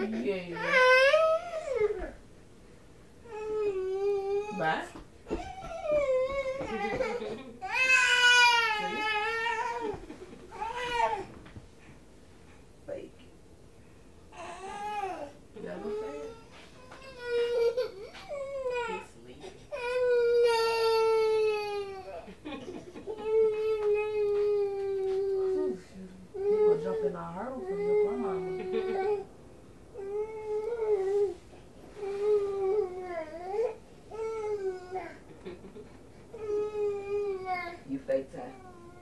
Yeah. Bye. Fake. Never fail. He's sleeping. He will jump in a hurdle for your grandmama. You fake time.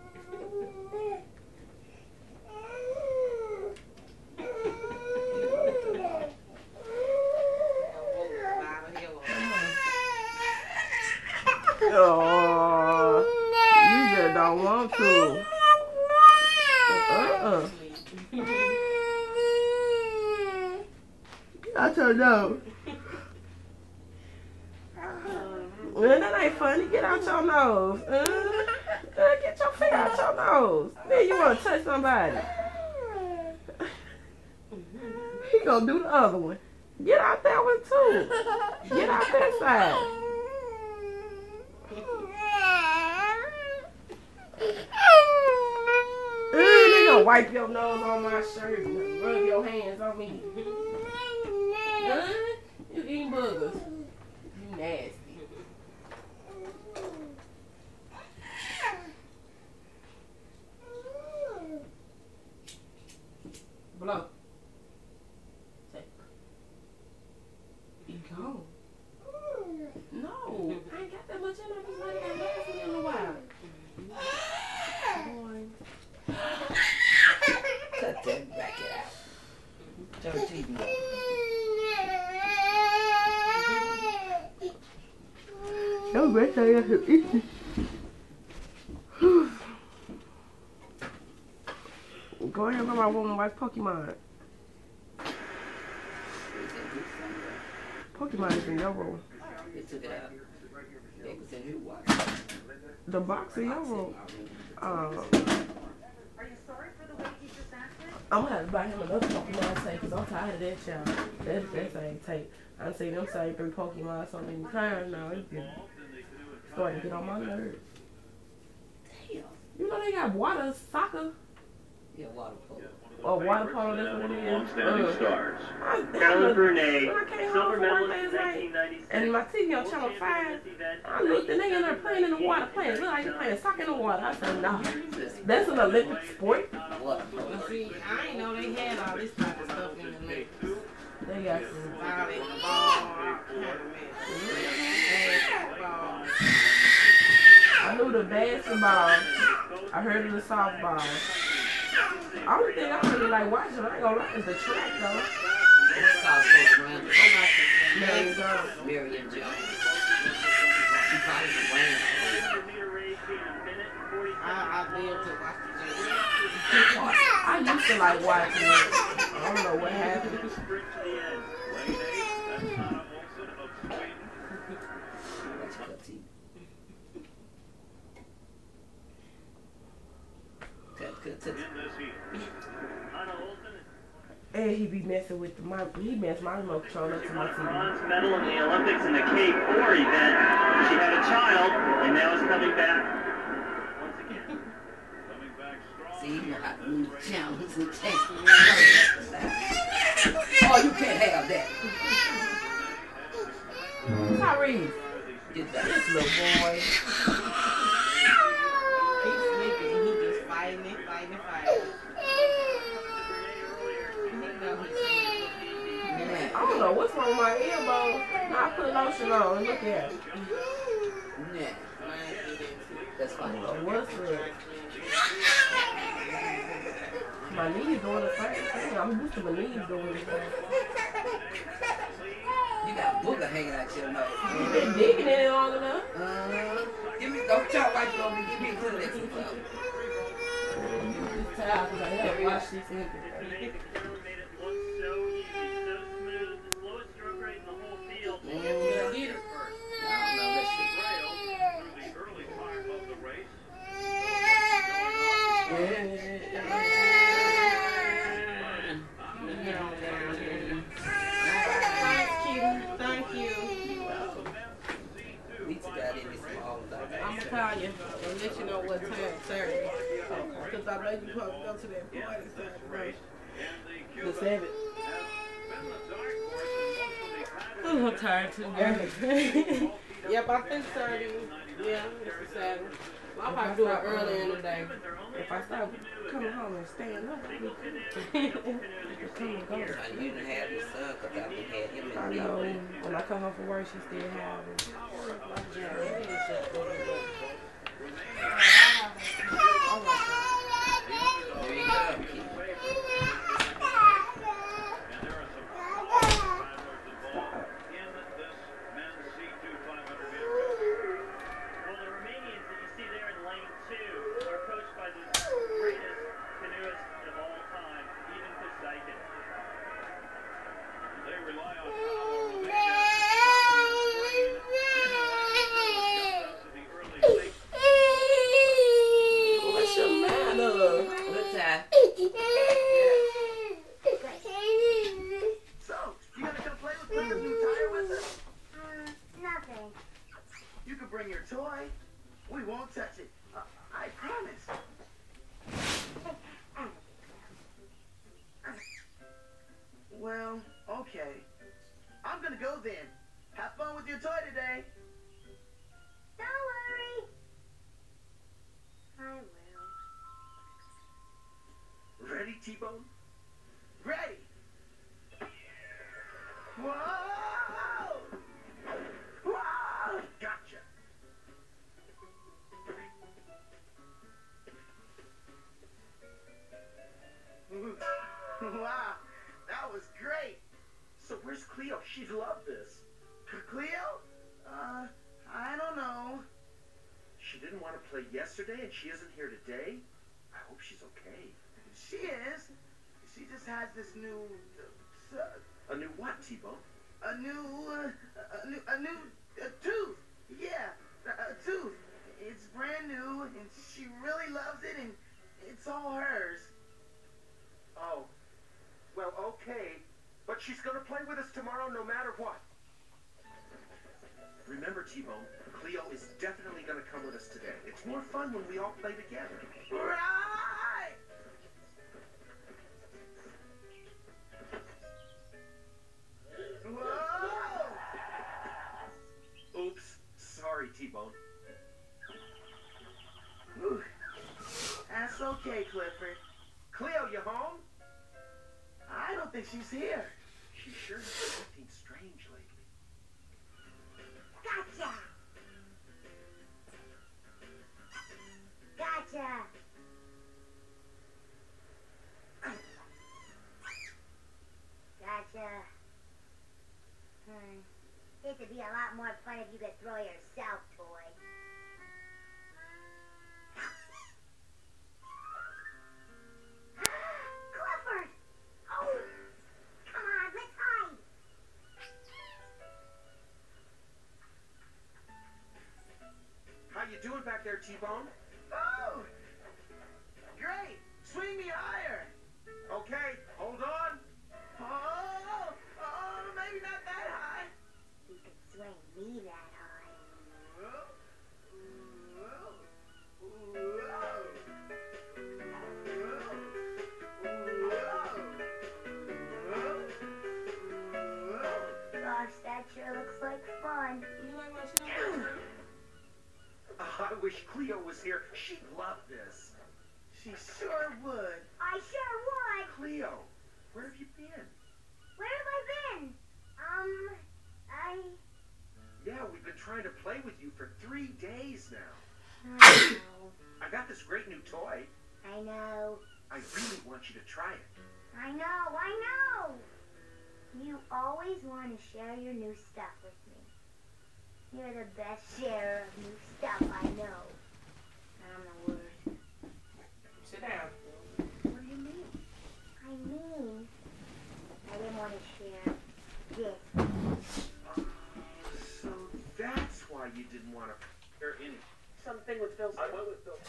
Oh, you just don't want to. I told you. Well, that ain't funny. Get out your nose. Get your feet out your nose. Then you want to touch somebody. He gonna do the other one. Get out that one too. Get out that side. They gonna wipe your nose on my shirt and rub your hands on me. You eating boogers. You nasty. Blow. Take. Be gone. No, I ain't got that much in there. Just let it last me in a while. Boy. Cut that back it out. Turn the TV on. No, bitch, I got some issues. Go ahead and go my room and watch Pokemon. Pokemon is in your room. They took it out. They was in your watch. The box in your room. Are you sorry for the way he just acted? I'm gonna have to buy him another Pokemon tape because I'm tired of that child. That same tape. I've seen them same 3 Pokemon so many times now. It's starting to get on my nerves. Damn. You know they got water soccer. Yeah, water polo. Or water polo, that's what it is. Long-standing stars. I Alan Brunei, came home silver from work medalist in last night, 1996. and my TV on channel 5, I looked and they in there playing in the water, playing. Look like they're playing soccer in the water. I said, nah, that's an Olympic sport. Water Well, polo. see, I ain't know they had all this type of stuff in the Olympics. They got some. Volleyball, all kind of basketball. I knew the basketball. I heard of the softball. Only thing I really like watching, I ain't gonna lie, is the track though. It's called Coach Randall. Marion Jones. Marion Jones. She probably ran. I live to watch the Jets. I used to like watching it. I don't know what happened. That's your cup tea. Cut. And he be messing with he messed my remote control up to my TV. Bronze medal in the Olympics in the K4 event. She had a child and now is coming back once again. See, you know how to move the channels and change. Oh, you can't have that. Tyrese, Get that. this little boy. He's sleeping. He just fighting. He know he's sleeping. I don't know what's wrong with my elbow. Now I put lotion on and look at it. Nah, that's I fine. don't know what's up. My knees doing the same thing. I'm used to my knees doing the same. You got booger hanging out your nose. You've been digging in it long enough. Give me, don't try right on me. Give me to the next one. I'm just tired because I haven't watched this movie. Get it first. No, let's see. Get on down here. what time Saturday. Because I know you supposed to go to that party Saturday. The 7th. Oh, I'm tired too, girl. Yep, I think Saturday. Yeah, it's the 7th. I'll probably do it early in the day. If I start coming home and staying up, I come and go. I didn't have his son because I done had him I in the know when I come home from work, she still have it. There you go, kid. Well, okay. I'm gonna go then. Have fun with your toy today. Don't worry. I will. Ready, T-Bone? Ready! Whoa! Whoa! Gotcha! Wow, that was great. So where's Cleo? She'd love this. Cleo? I don't know. She didn't want to play yesterday and she isn't here today? I hope she's okay. She is. She just has this new... a new what, T-Bone? A new tooth. Yeah, a tooth. It's brand new and she really loves it and it's all hers. Oh. Well, okay. But she's gonna play with us tomorrow no matter what. Remember, T-Bone, Cleo is definitely gonna come with us today. It's more fun when we all play together. Right! Whoa! Oops. Sorry, T-Bone. That's okay, Clifford. Cleo, you home? I don't think she's here. She sure has been acting strange lately. Gotcha. Gotcha. Gotcha. This would be a lot more fun if you could throw yourself, toy. Clifford! Oh! Come on, let's hide! How you doing back there, T-Bone? Oh! Great! Swing me higher! Okay, hold on. Oh! Oh, maybe not that high. You can swing me that high. Whoa. Whoa. Gosh, that sure looks like fun. You like my shit? I wish Cleo was here. She'd love this. She sure would. I sure would. Cleo, where have you been? Where have I been? Yeah, we've been trying to play with you for 3 days now. I know. I got this great new toy. I know. I really want you to try it. I know. You always want to share your new stuff with me. You're the best sharer of new stuff I know. I'm the worst. Sit down. What do you mean? I mean, I didn't want to share this. So that's why you didn't want to share any. Something with Phil. I went with Phil.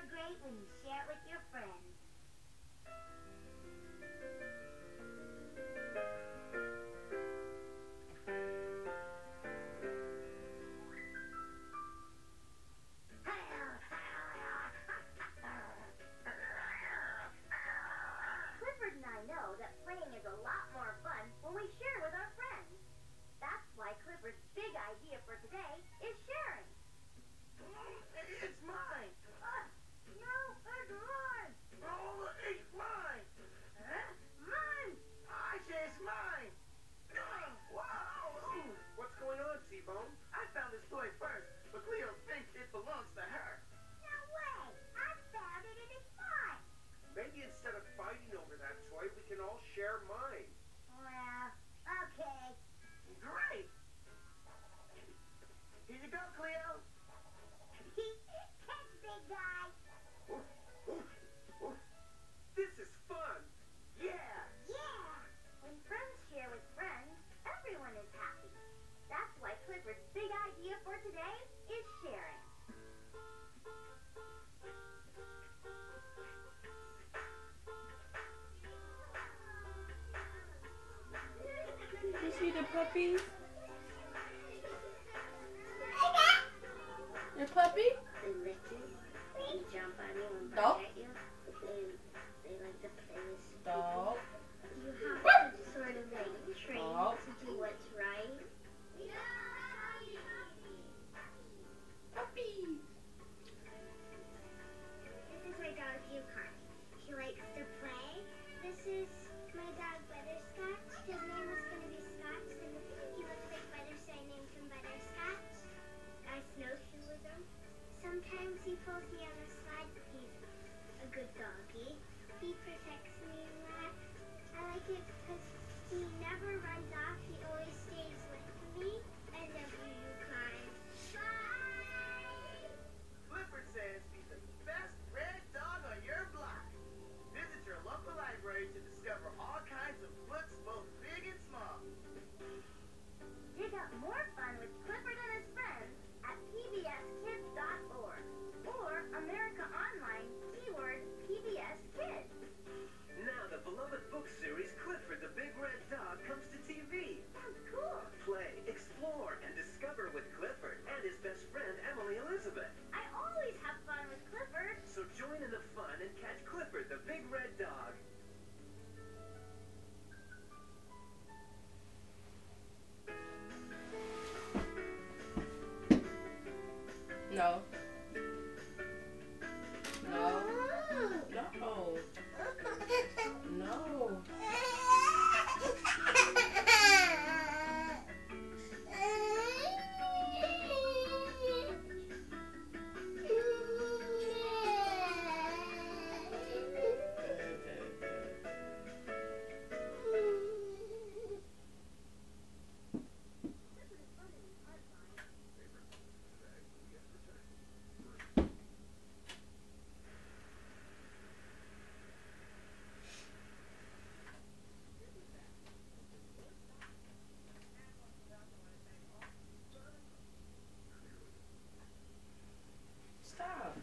more great when you share it with your friends. Clifford and I know that playing is a lot more fun when we share with our friends. That's why Clifford's big idea for today is sharing. It's mine. No, it's mine. Oh, it's mine. Huh? Mine. I say it's mine. Wow. What's going on, T-Bone? I found this toy first, but Cleo thinks it belongs to her. No way. I found it and it's mine. Maybe instead of fighting over that toy, we can all share mine. Well, okay. Great. Here you go, Cleo. Thanks, big guy. This is fun. Yeah. Yeah. When friends share with friends, everyone is happy. That's why Clifford's big idea for today is sharing. You see the puppies? Your puppy? They lick you, they jump on you and Dog? bite at you. They like to play with you. Dog. You have to sort of like train Dog. to do what's right. Puppy. This is my dog Yukon. He likes to play. This is my dog Butterscotch. His name was going to be Scotch, and he looks like Butter, so I named him Butterscotch. I snowshoe with him. Sometimes he pulls me on the slide, but he's a good doggy. He protects me a lot. I like it because he never runs off. He always stays with me. I love you, Yukon. Bye! Clifford says he's the best red dog on your block. Visit your local library to discover all kinds of books, both big and small. Dig up more fun with Clifford and his friends at pbskids.org or America Online, keyword PBS Kids. Now the beloved book series Clifford the Big Red Dog comes to TV. Sounds cool. Play, explore, and discover with Clifford and his best friend Emily Elizabeth. I always have fun with Clifford. So join in the fun and catch Clifford the Big Red Dog. No. No. No. No. Stop.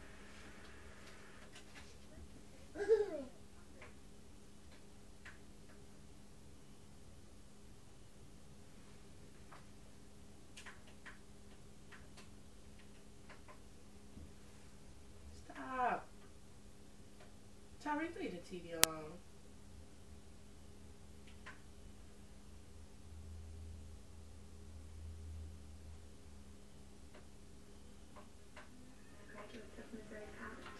Stop. Tyrese, leave the TV on. Graduates of Missouri College.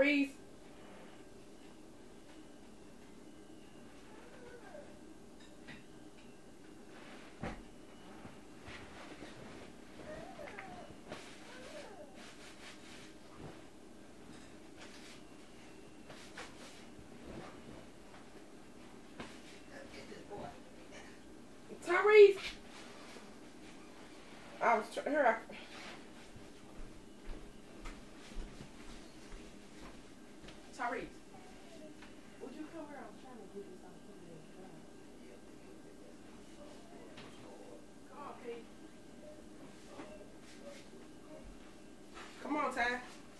Tyrese. Tyrese. I was here. Tyrese. Would you come here? I was trying to give you something. Come on, Pete. Come on, Ty.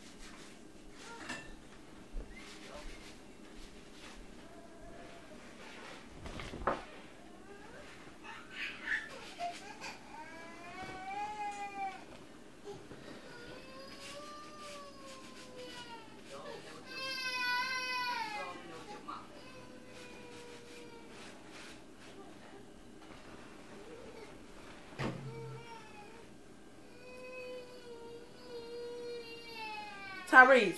Tyrese.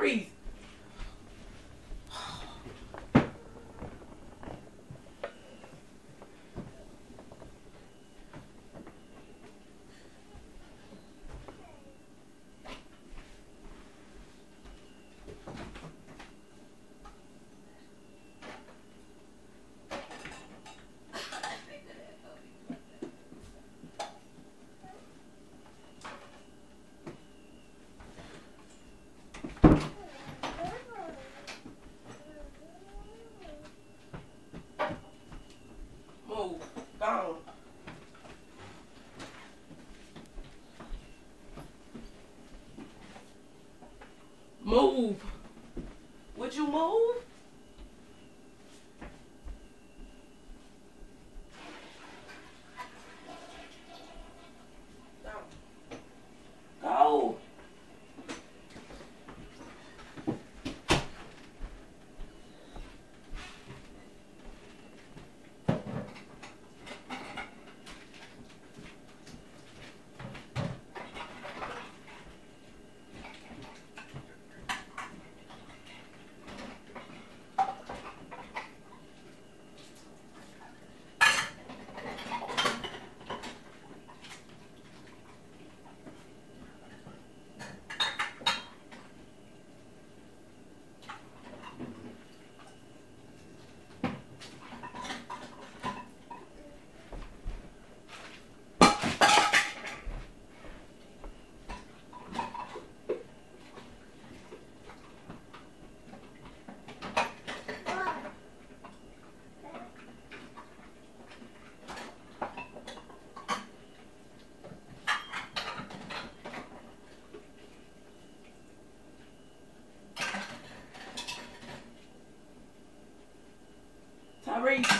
Tyrese. Move. Gone. Move. Would you move? Go. Tyrese.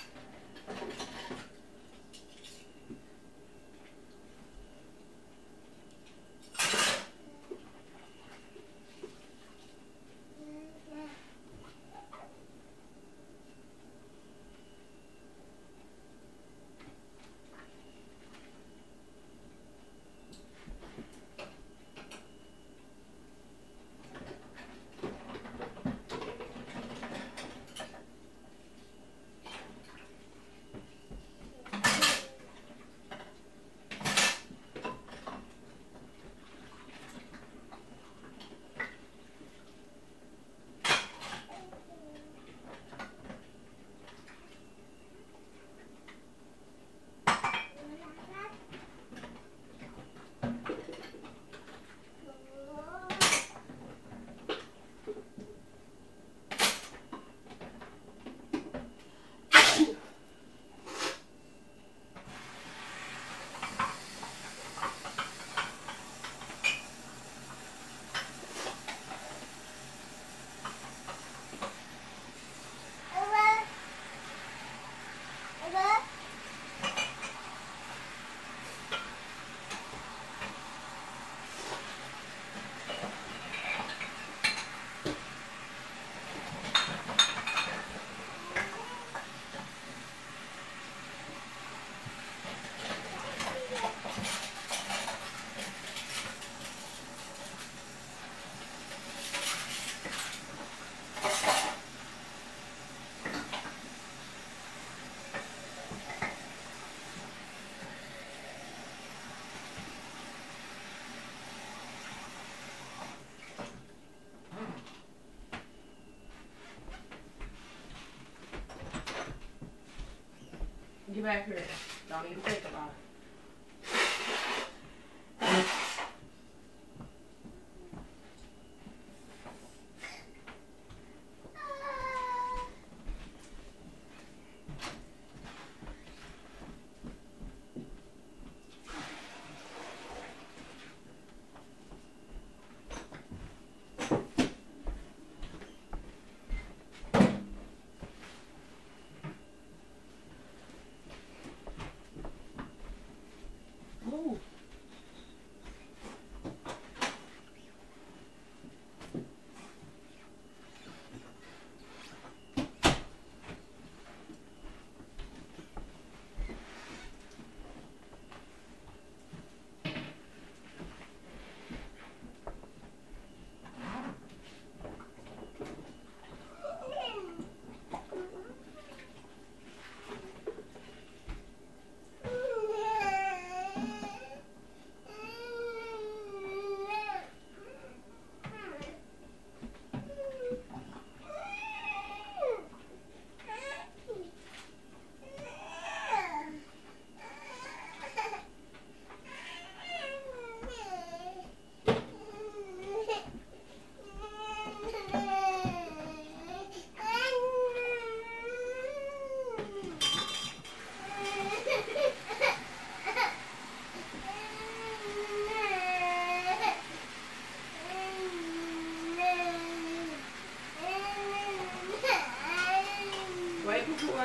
Get back here. Don't even think about it.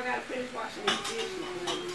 I gotta finish washing these dishes.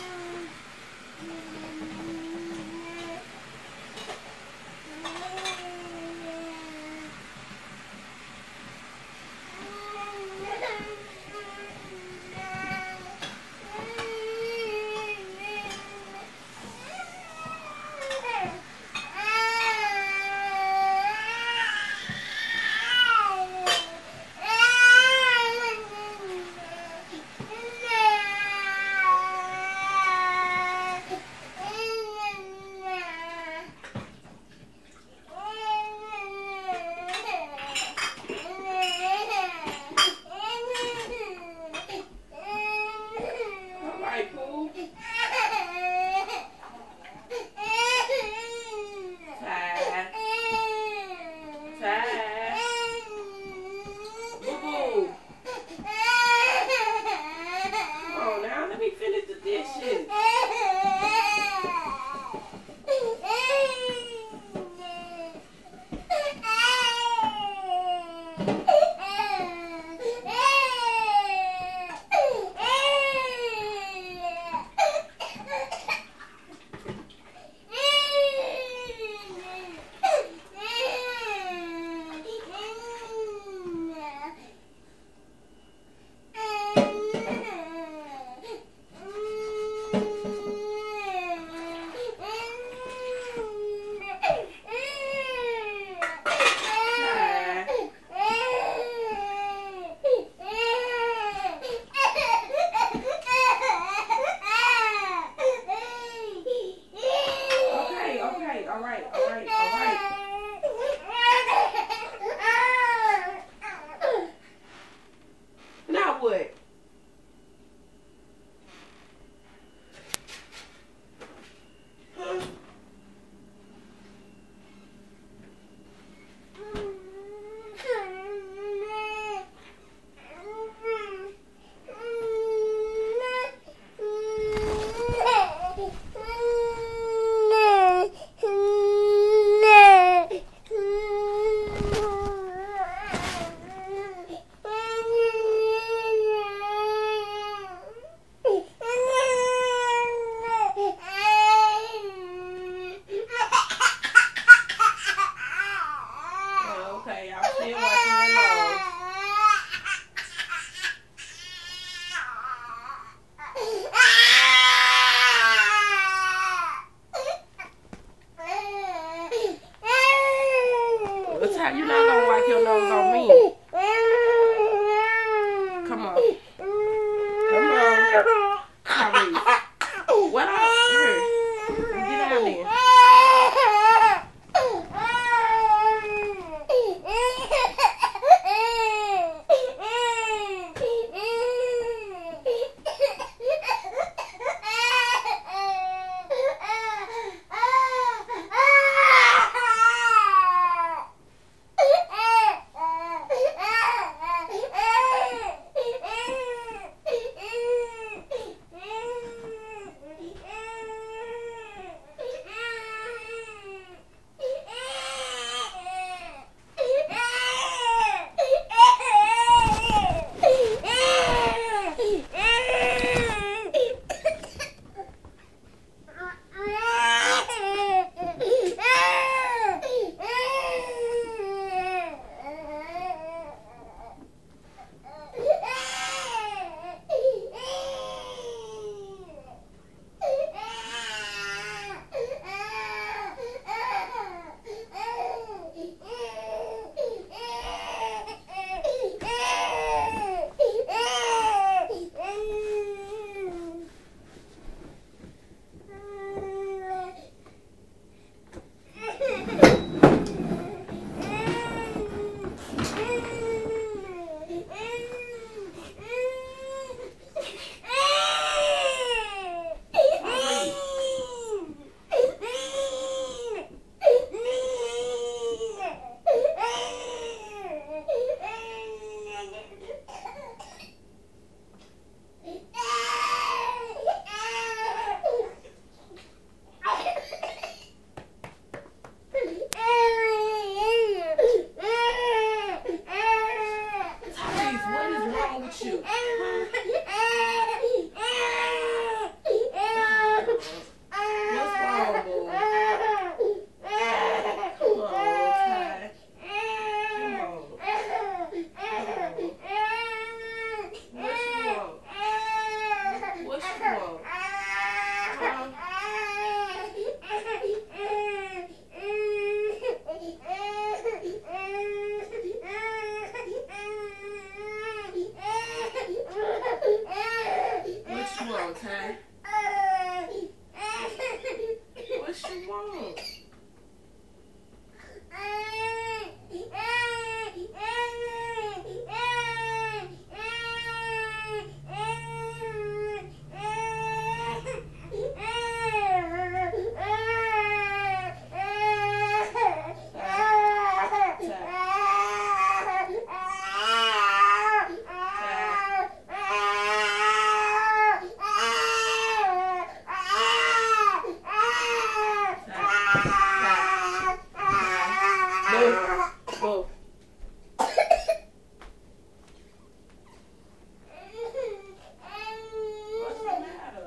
You're not gonna wipe your nose on me. Come on. Come on. Tyrese. What up? Here. Get out of there. Both. What's the matter?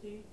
See?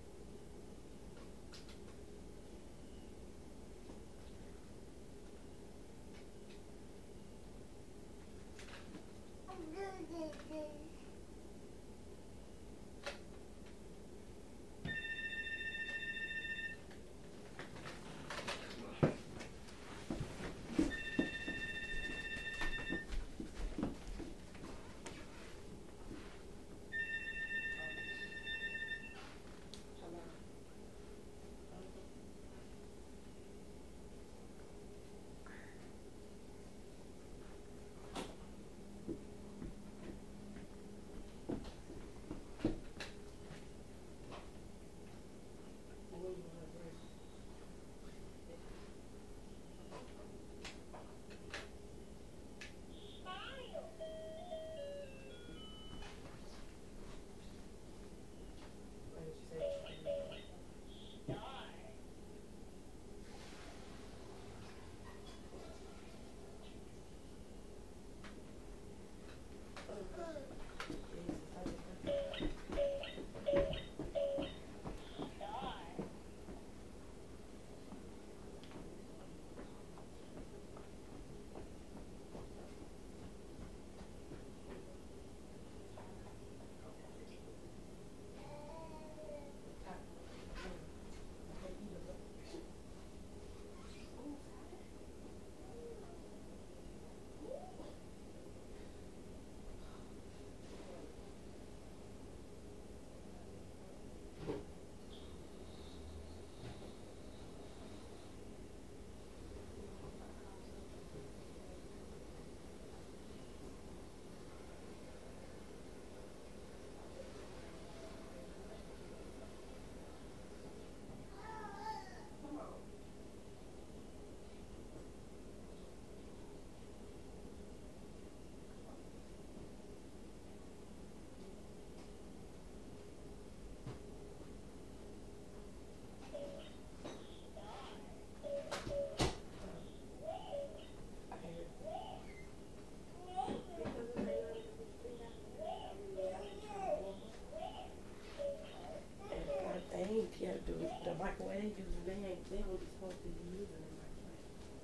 You have to do the microwave using they what it's supposed to be using the microwave.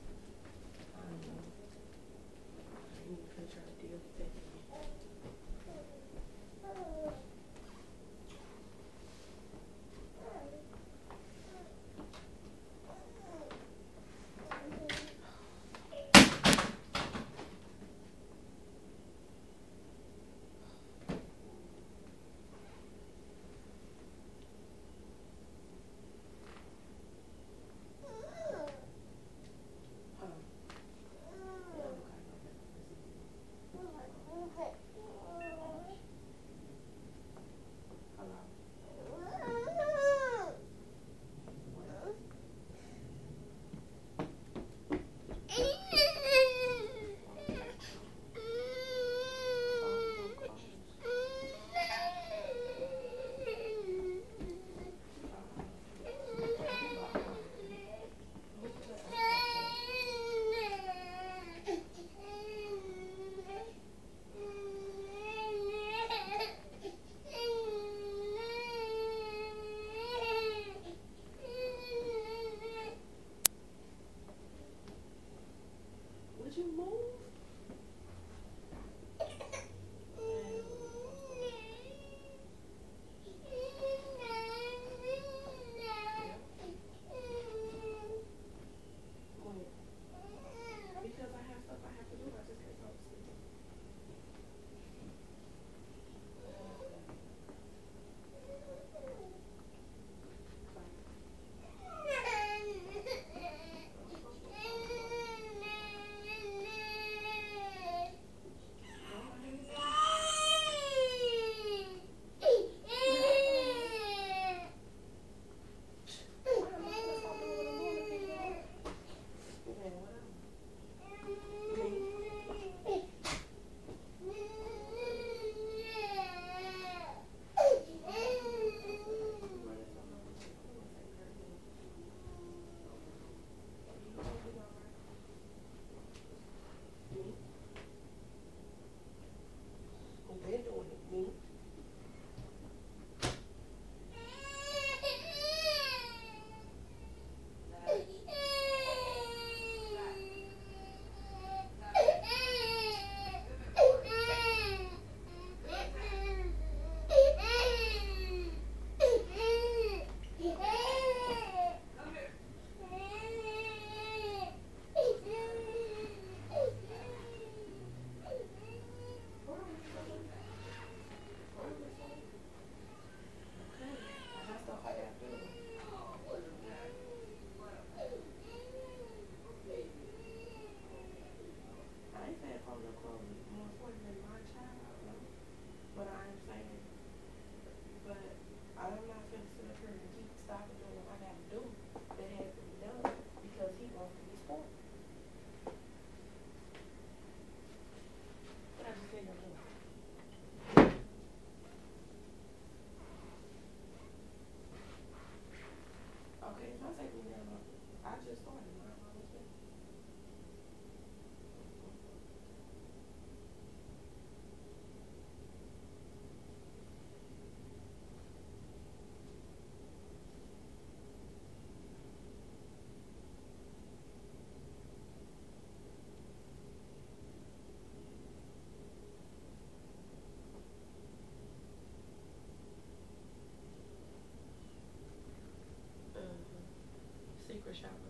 I don't know. I ain't even trying to deal with that. Don't take me that long. I just started. I almost been. Secret shopper.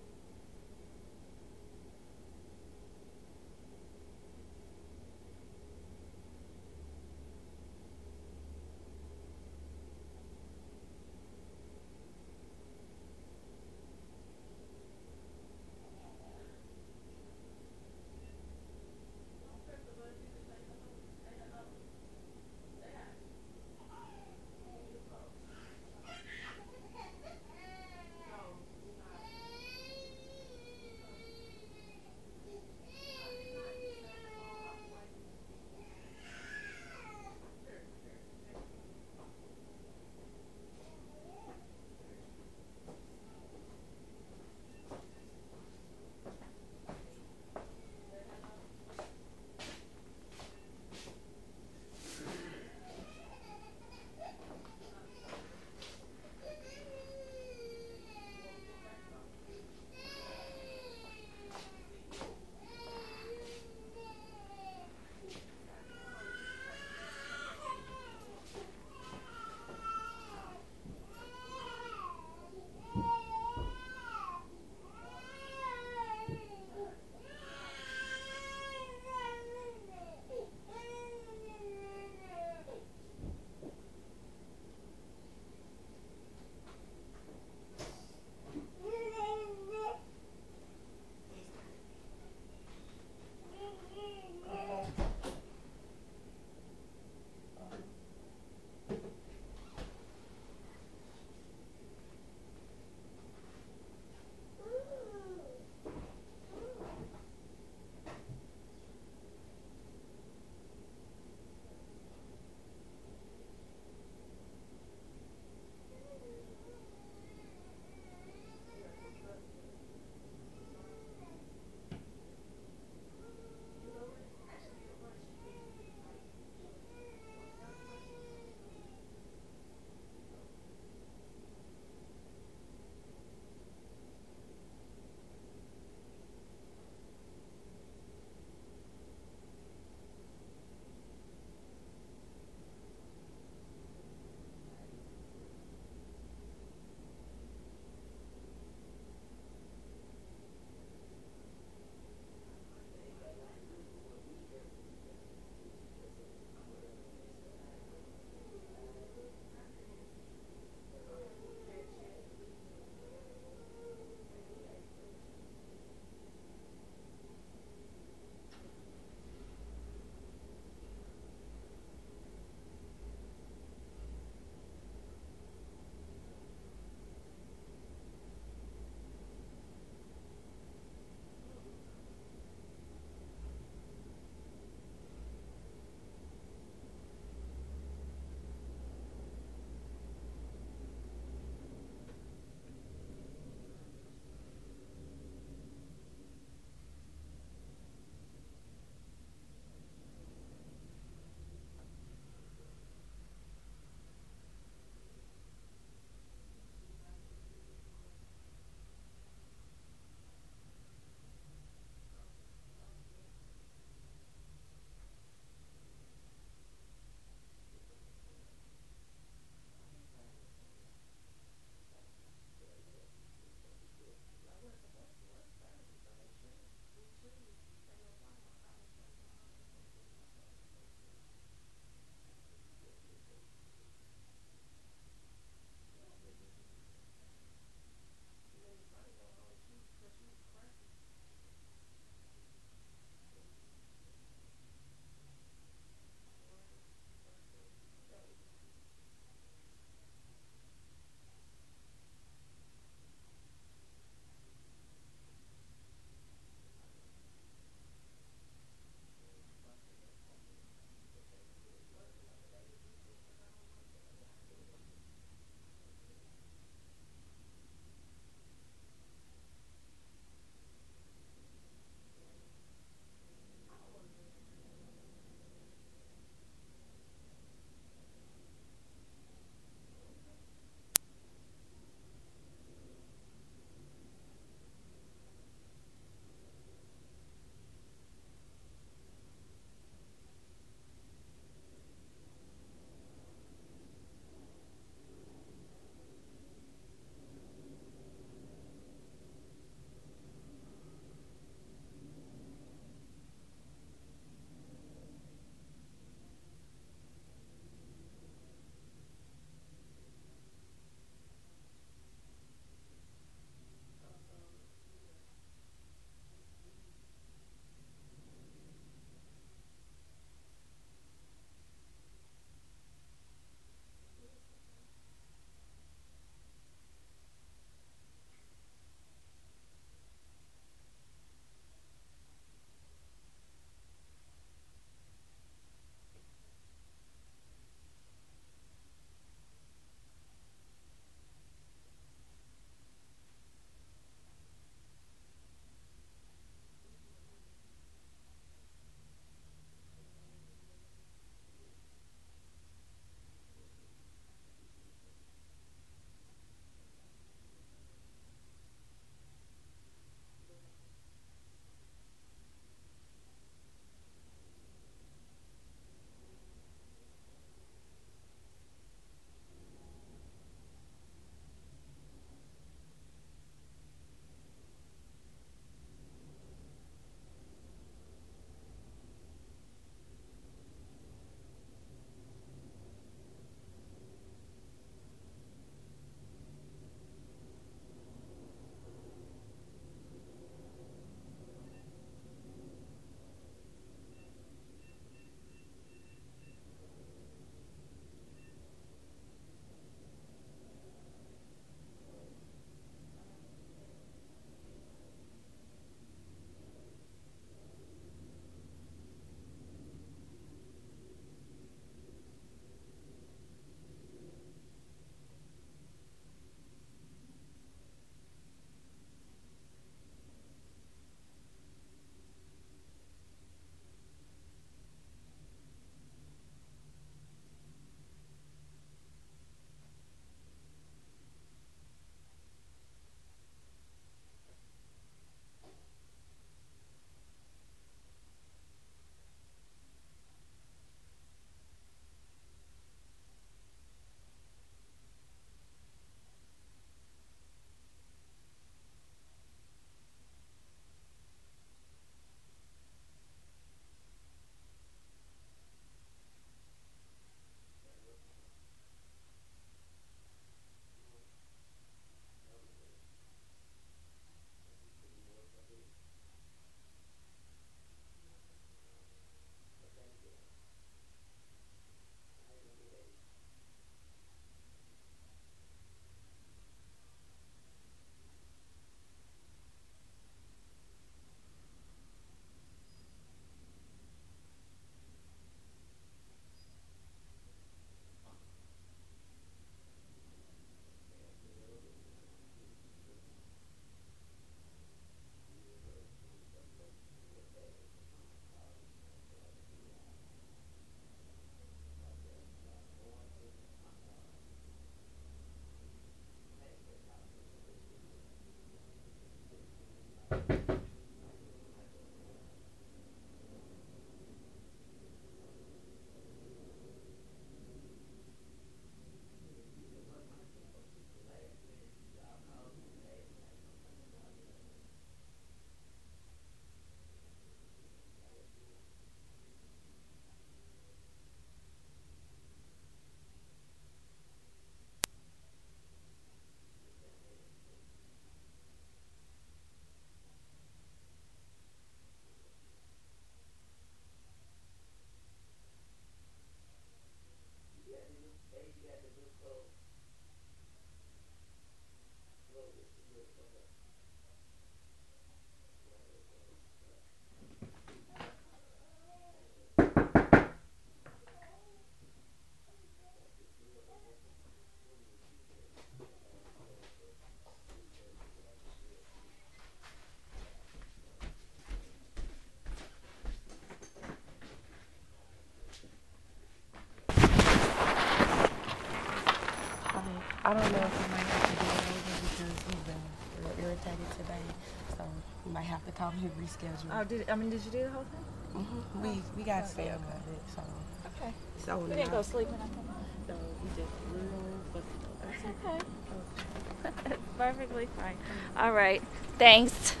have to call him reschedule. Oh, did you do the whole thing? We got to stay up of it, so. Okay. So You didn't go sleep or nothing? No, we just That's okay. That's perfectly fine. All right. Thanks.